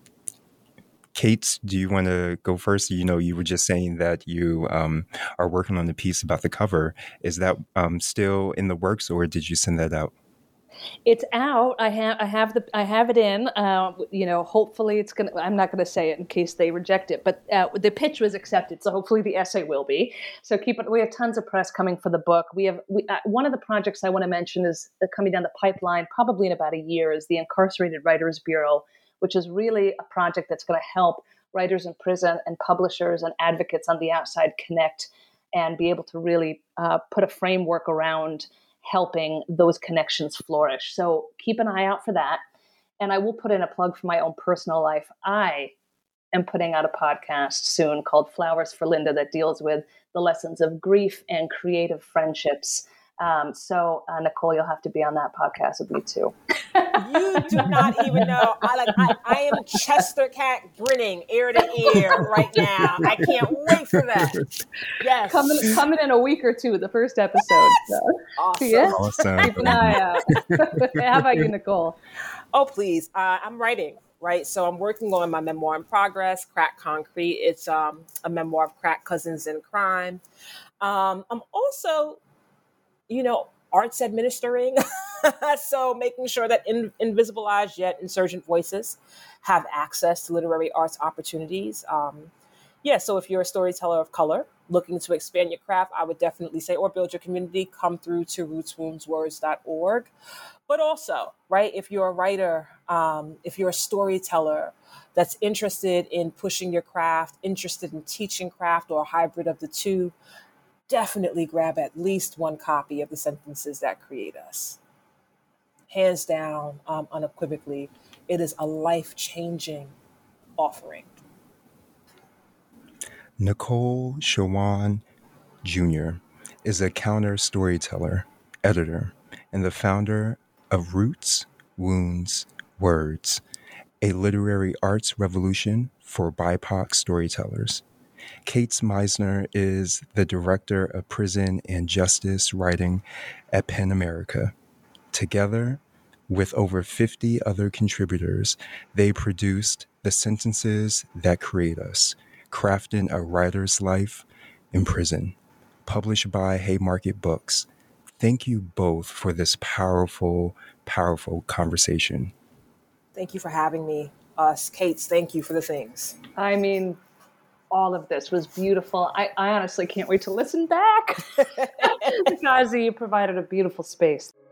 Kate, do you want to go first? You know, you were just saying that you um, are working on the piece about the cover. Is that um, still in the works, or did you send that out? It's out. I have I have the I have it in. Uh, you know, hopefully it's gonna. I'm not gonna say it in case they reject it, but uh, the pitch was accepted, so hopefully the essay will be. So keep it. We have tons of press coming for the book. We have we, uh, one of the projects I want to mention is uh, coming down the pipeline, probably in about a year, is the Incarcerated Writers Bureau, which is really a project that's going to help writers in prison and publishers and advocates on the outside connect and be able to really uh, put a framework around helping those connections flourish. So keep an eye out for that. And I will put in a plug for my own personal life. I am putting out a podcast soon called Flowers for Linda that deals with the lessons of grief and creative friendships. Um, so uh, Nicole, you'll have to be on that podcast with me too. You do not even know. I like. I, I am Chester Cat grinning ear to ear right now. I can't wait for that. Yes, coming coming in a week or two. The first episode. So. Awesome. Yeah. Awesome. Keep an eye out. How about you, Nicole? Oh, please. Uh, I'm writing. Right. So I'm working on my memoir in progress, Crack Concrete. It's um, a memoir of crack cousins in crime. Um, I'm also, you know, arts administering. So making sure that in, invisibilized yet insurgent voices have access to literary arts opportunities. Um, yeah, so if you're a storyteller of color looking to expand your craft, I would definitely say, or build your community, come through to roots wounds words dot org. But also, right, if you're a writer, um, if you're a storyteller that's interested in pushing your craft, interested in teaching craft or a hybrid of the two, definitely grab at least one copy of The Sentences That Create Us. Hands down, um, unequivocally, it is a life-changing offering. Nicole Shawan Junior is a counter storyteller, editor, and the founder of Roots, Wounds, Words, a literary arts revolution for B I P O C storytellers. Kate Meisner is the director of prison and justice writing at PEN America. Together, with over fifty other contributors, they produced The Sentences That Create Us, Crafting a Writer's Life in Prison, published by Haymarket Books. Thank you both for this powerful, powerful conversation. Thank you for having me. Us, Kate's, thank you for the things. I mean, all of this was beautiful. I, I honestly can't wait to listen back. Nikazi, you provided a beautiful space.